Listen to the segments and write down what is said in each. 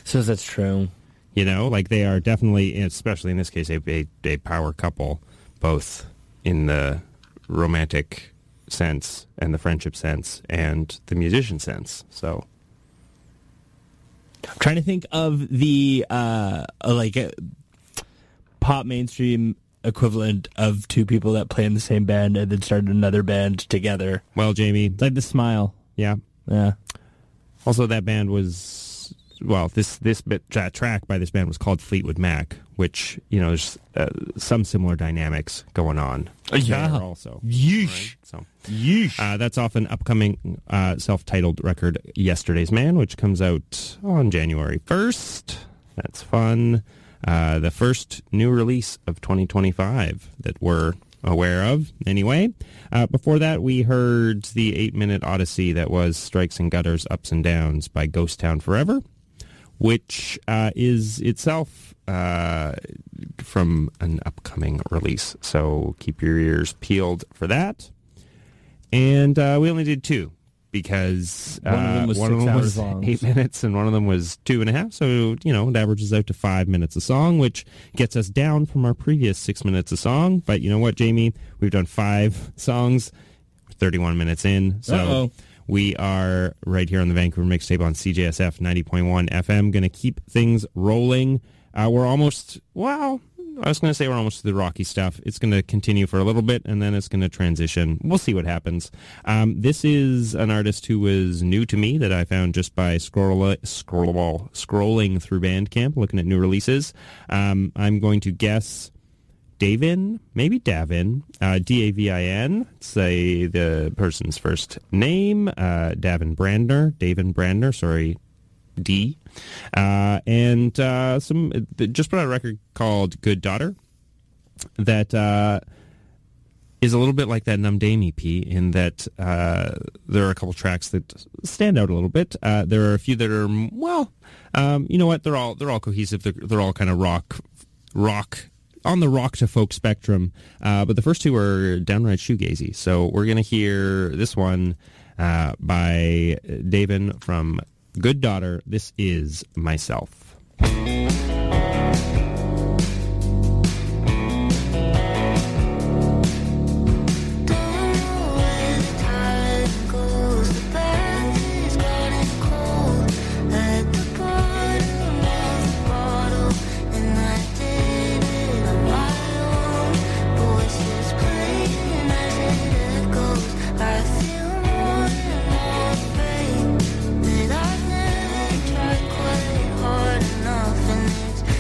So that's true. You know, like they are definitely, especially in this case, a power couple, both in the romantic sense and the friendship sense and the musician sense. So I'm trying to think of the pop mainstream equivalent of two people that play in the same band and then started another band together. Well, Jamie, It's like The Smile. yeah. Yeah. Also, that band was, well, this track by this band was called Fleetwood Mac, which, you know, there's some similar dynamics going on there also. Yeesh. Right? So, Yeesh. that's off an upcoming self-titled record, Yesterday's Man, which comes out on January 1st. That's fun. The first new release of 2025 that we're aware of, anyway. Before that, we heard the 8-minute odyssey that was Strikes and Gutters, Ups and Downs by Ghost Town Forever, which is itself from an upcoming release. So keep your ears peeled for that. And we only did two because one of them was 6 hours long. 8 minutes and one of them was 2.5. So, you know, it averages out to 5 minutes a song, which gets us down from our previous 6 minutes a song. But you know what, Jamie? We've done 5 songs, 31 minutes in. So we are right here on the Vancouver Mixtape on CJSF 90.1 FM. Going to keep things rolling. We're almost, well, I was going to say we're almost to the Rocky stuff. It's going to continue for a little bit, and then it's going to transition. We'll see what happens. This is an artist who was new to me that I found just by scrolling through Bandcamp, looking at new releases. I'm going to guess Davin, maybe Davin, D-A-V-I-N, say the person's first name, Davin Brandner, sorry, D. And just put out a record called Good Daughter that is a little bit like that Numdame EP in that there are a couple tracks that stand out a little bit. There are a few that are, well, you know what? They're all cohesive. They're all kind of rock on the rock to folk spectrum. But the first two are downright shoegazy. So we're going to hear this one by Davin from Good Daughter. This is Myself. Tried quite hard enough, and it's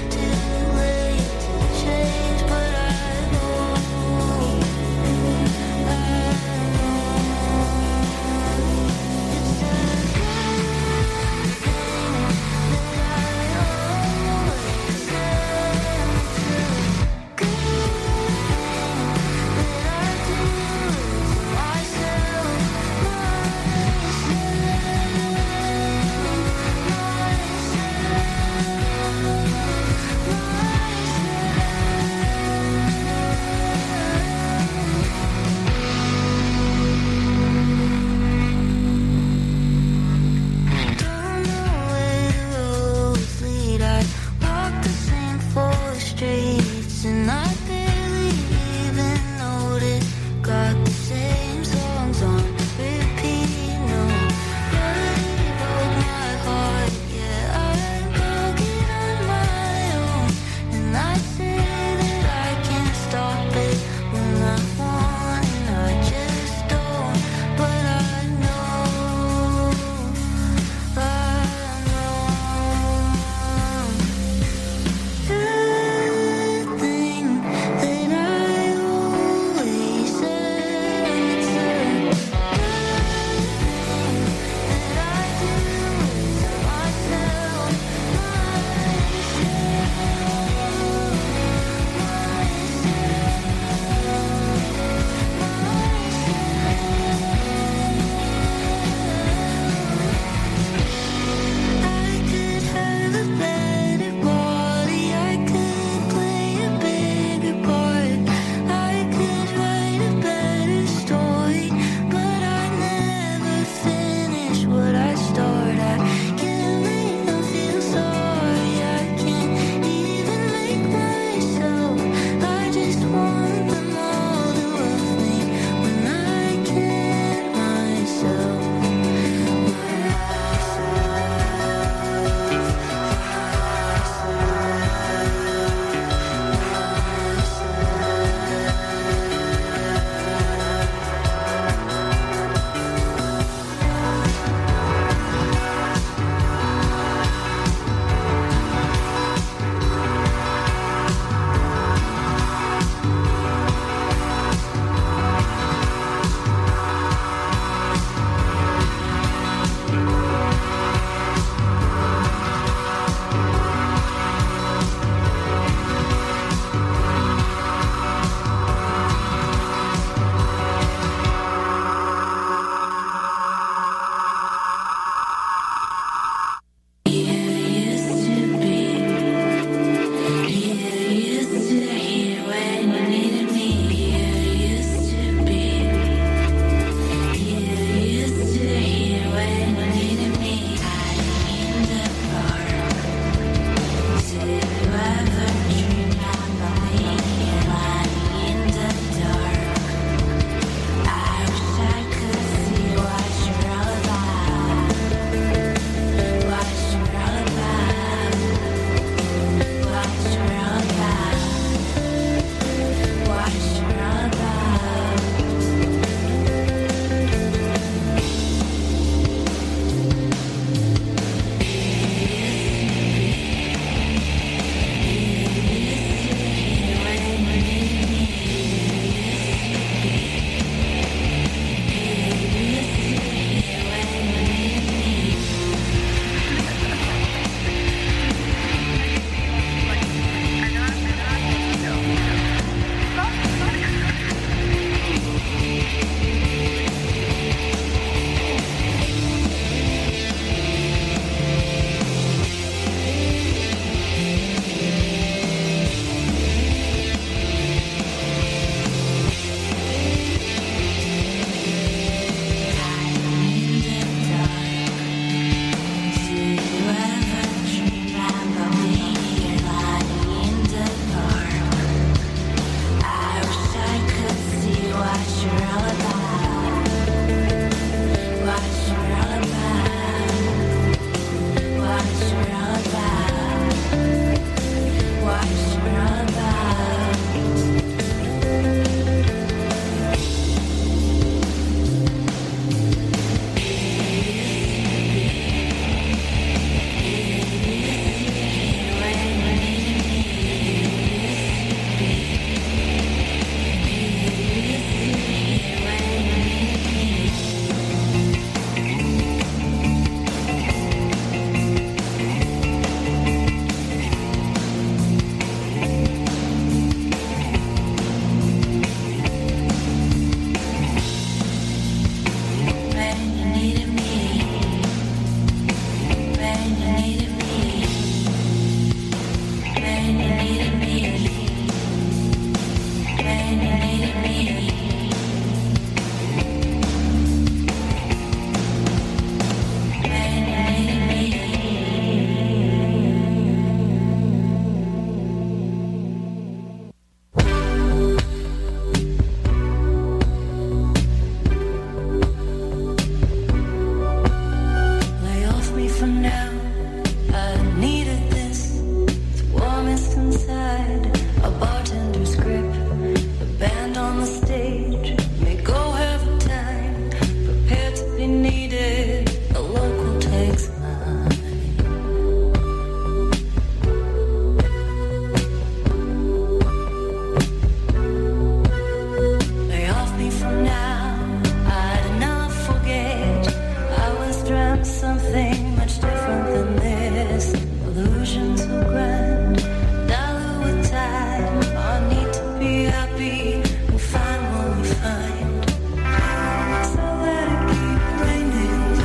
illusion so grand. Dollar with time, I need to be happy and find what we find. So let it keep raining.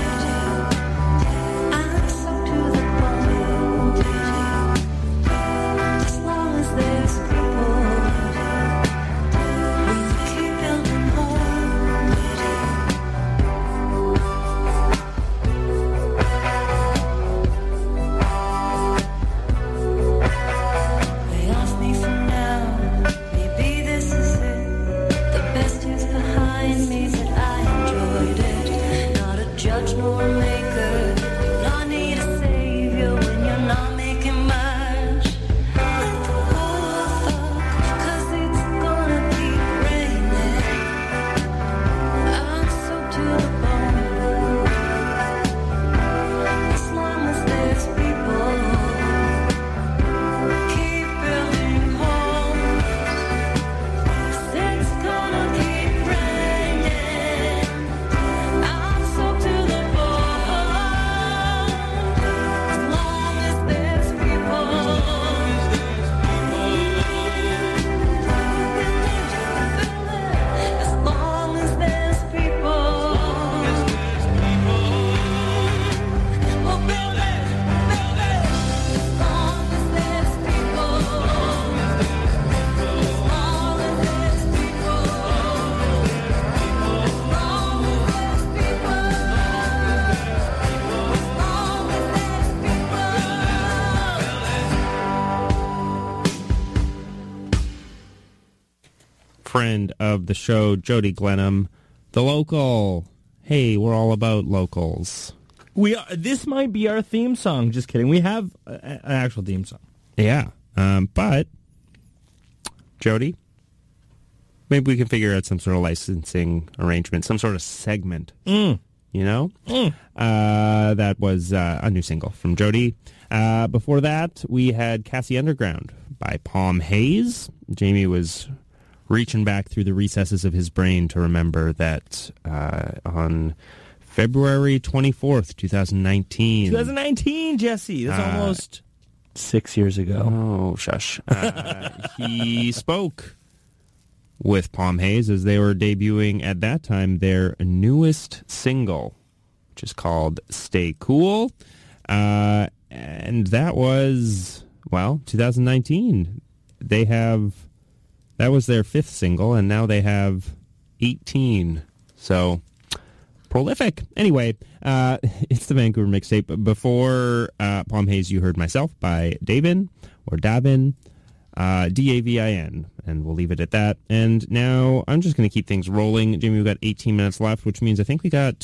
I'm soaked to the bone. As long as there's people, we will keep building home. They ask me for now, maybe this is it. The best is behind me, that I enjoyed it. Not a judge nor a maker, no need a savior when you're not making much. Let the world fuck, 'cause it's gonna keep raining. I'm soaked to the bone. As long as there's people, keep building homes. 'Cause it's gonna keep raining. I'm soaked to the bone. As long as there's people, as long as there's people, we'll build it, build it. As long as there's people, as long as there's people, as long as there's people, as long as there's people. Friend of the show, Jody Glenham, The Local. Hey, we're all about locals. We are, this might be our theme song. Just kidding. We have an actual theme song. Yeah, but Jody, maybe we can figure out some sort of licensing arrangement, some sort of segment. You know, that was a new single from Jody. Before that, we had Cassie Underground by Palm Haze. Jamie was reaching back through the recesses of his brain to remember that on February 24th, 2019. 2019, Jesse. That's almost 6 years ago. Oh, shush. He spoke with Palm Haze as they were debuting at that time their newest single, which is called Stay Cool. And that was, 2019. That was their fifth single, and now they have 18. So, prolific. Anyway, it's the Vancouver mixtape. Before Palm Haze, you heard Myself by Davin, or Davin, Davin, and we'll leave it at that. And now I'm just going to keep things rolling. Jimmy, we've got 18 minutes left, which means I think we got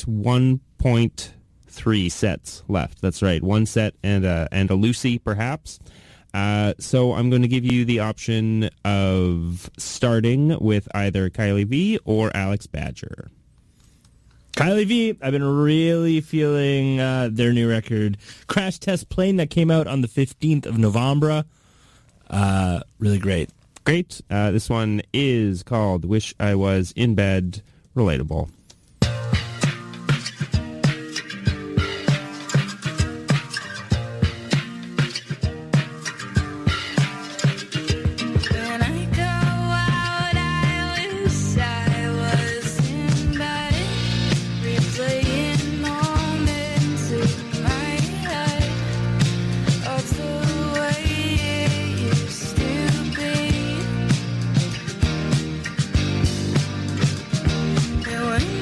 1.3 sets left. That's right, one set and a Lucy, perhaps. So I'm going to give you the option of starting with either Kylie V or Alex Badger. Kylie V, I've been really feeling their new record, Crash Test Plane, that came out on the 15th of November. Really great. Great. This one is called Wish I Was in Bed. Relatable. When I go out, I wish I was in bed, replaying moments in my head of the way it used to be. And when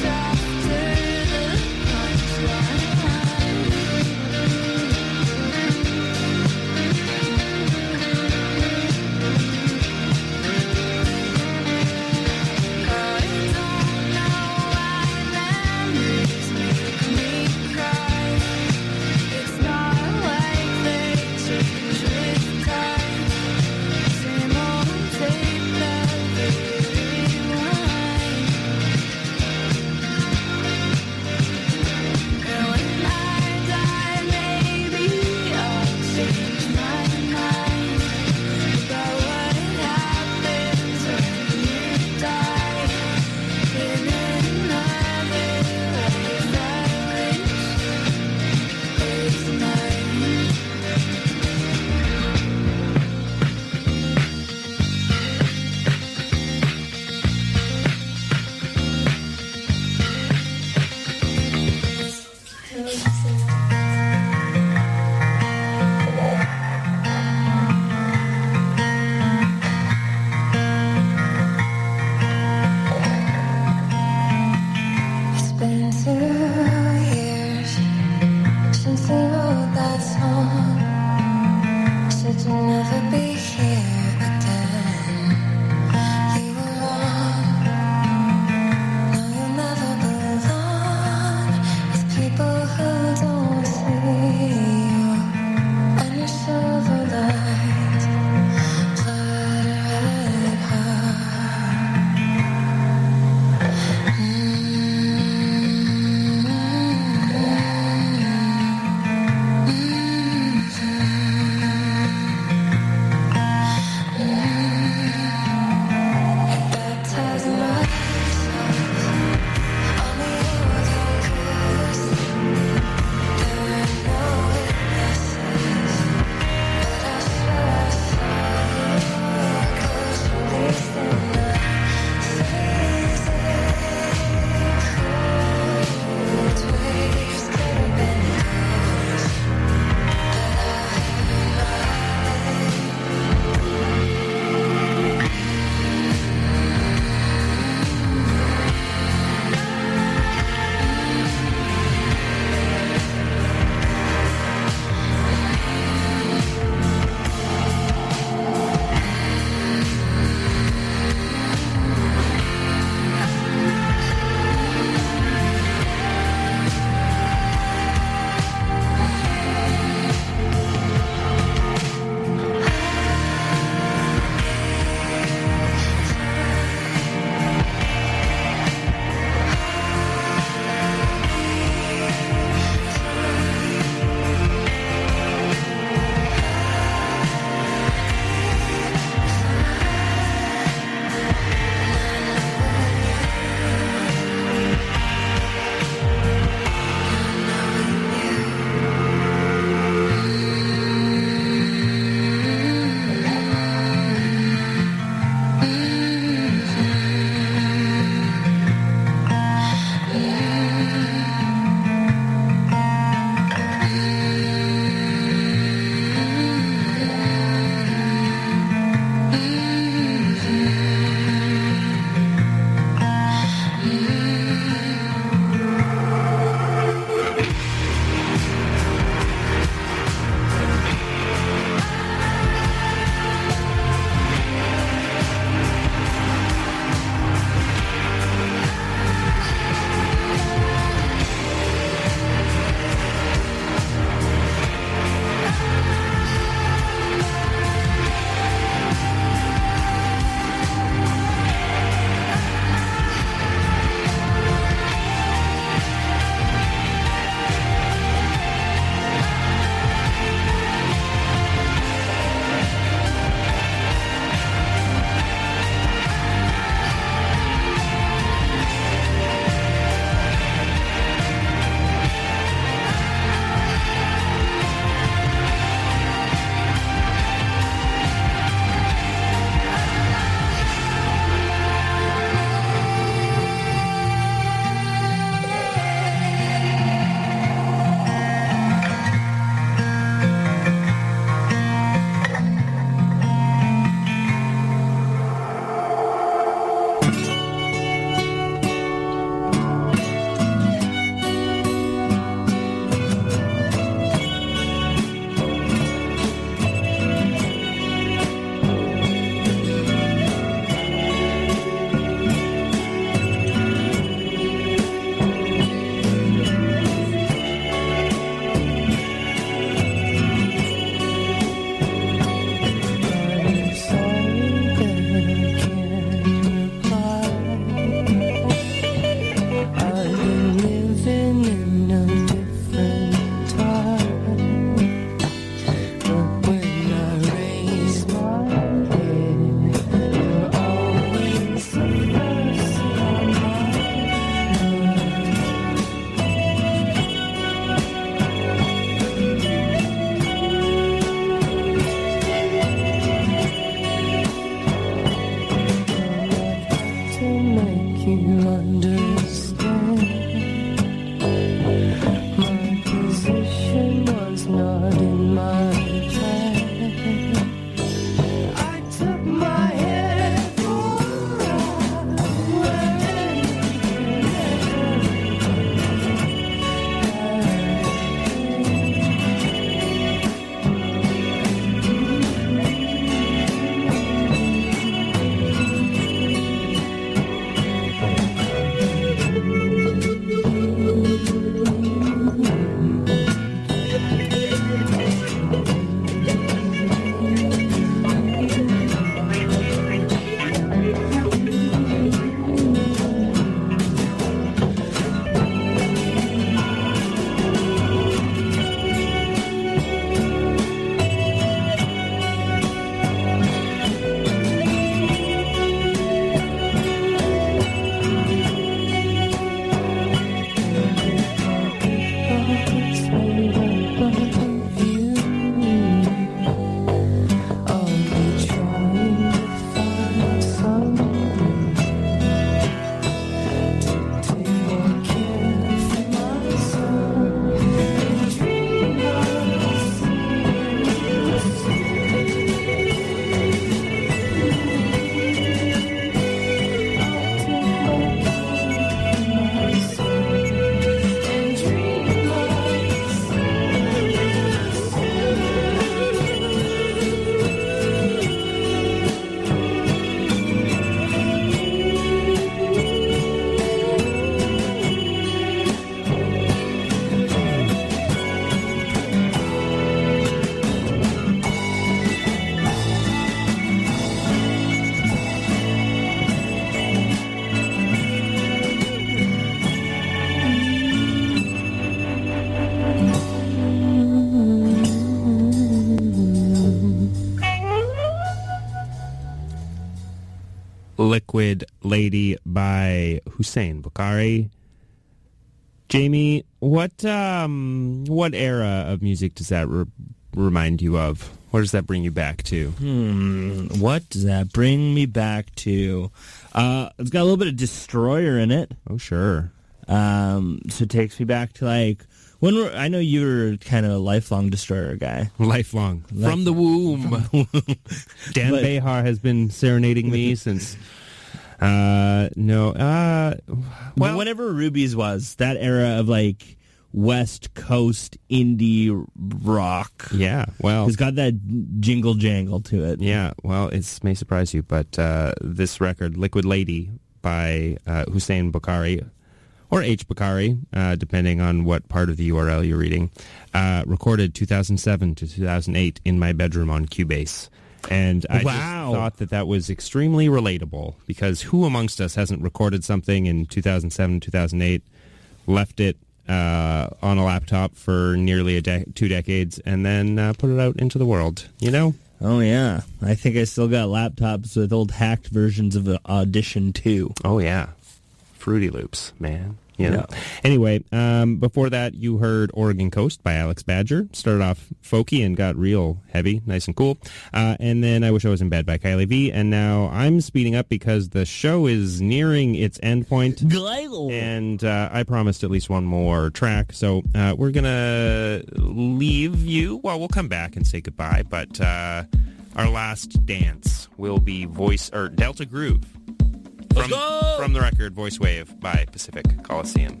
Liquid Lady by Hussein Bukhari. Jamie, what era of music does that remind you of? What does that bring you back to? What does that bring me back to? It's got a little bit of Destroyer in it. Oh, sure. So it takes me back to like I know you were kind of a lifelong Destroyer guy. Lifelong. From the womb. Dan Behar has been serenading me since... well, whenever Rubies was, that era of like West Coast indie rock. Yeah, well... It's got that jingle jangle to it. Yeah, well, it may surprise you, but this record, Liquid Lady by Hussein Bukhari, or H. Bukhari, depending on what part of the URL you're reading, recorded 2007 to 2008 in my bedroom on Cubase. And I just thought that was extremely relatable, because who amongst us hasn't recorded something in 2007, 2008, left it on a laptop for nearly 2 decades, and then put it out into the world, you know? Oh, yeah. I think I still got laptops with old hacked versions of Audition 2. Oh, yeah. Fruity Loops, man. You know. Yeah. Anyway, before that, you heard Oregon Coast by Alex Badger. Started off folky and got real heavy, nice and cool. And then I Wish I Was in Bed by Kylie V. And now I'm speeding up because the show is nearing its end point. And I promised at least one more track. So we're going to leave you. Well, we'll come back and say goodbye. But our last dance will be Delta Groove. From the record Voice Wave by Pacific Coliseum.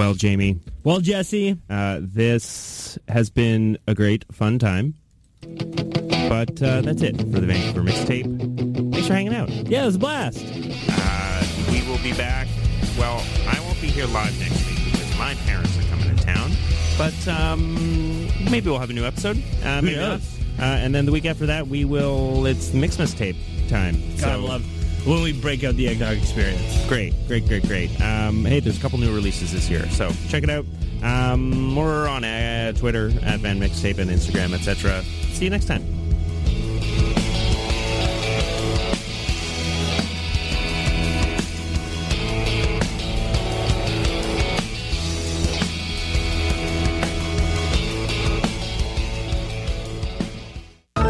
Well, Jamie, Well, Jesse, this has been a great, fun time. But that's it for the Vancouver Mixtape. Thanks for hanging out. yeah, it was a blast. We will be back. Well, I won't be here live next week because my parents are coming to town. But maybe we'll have a new episode. Maybe not. knows? And then the week after that, it's Mixmas Tape time. God, I love when we break out the eggnog experience. Great. Hey, there's a couple new releases this year, so check it out. More on Twitter, at Van Mixtape, and Instagram, etc. See you next time.